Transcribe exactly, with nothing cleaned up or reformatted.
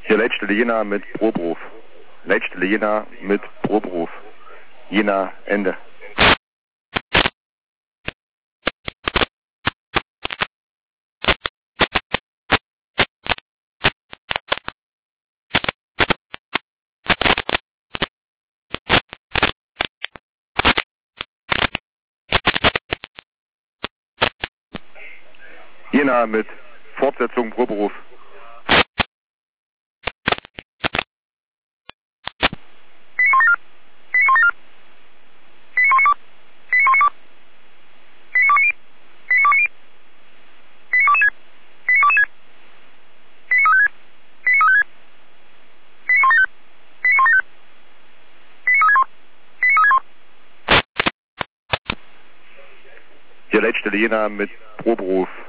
Hier Leitstelle Jena mit Proberuf. Leitstelle Jena mit Proberuf. Jena, Ende. Jena mit Fortsetzung Proberuf. Hier Leitstelle Jena mit Proberuf.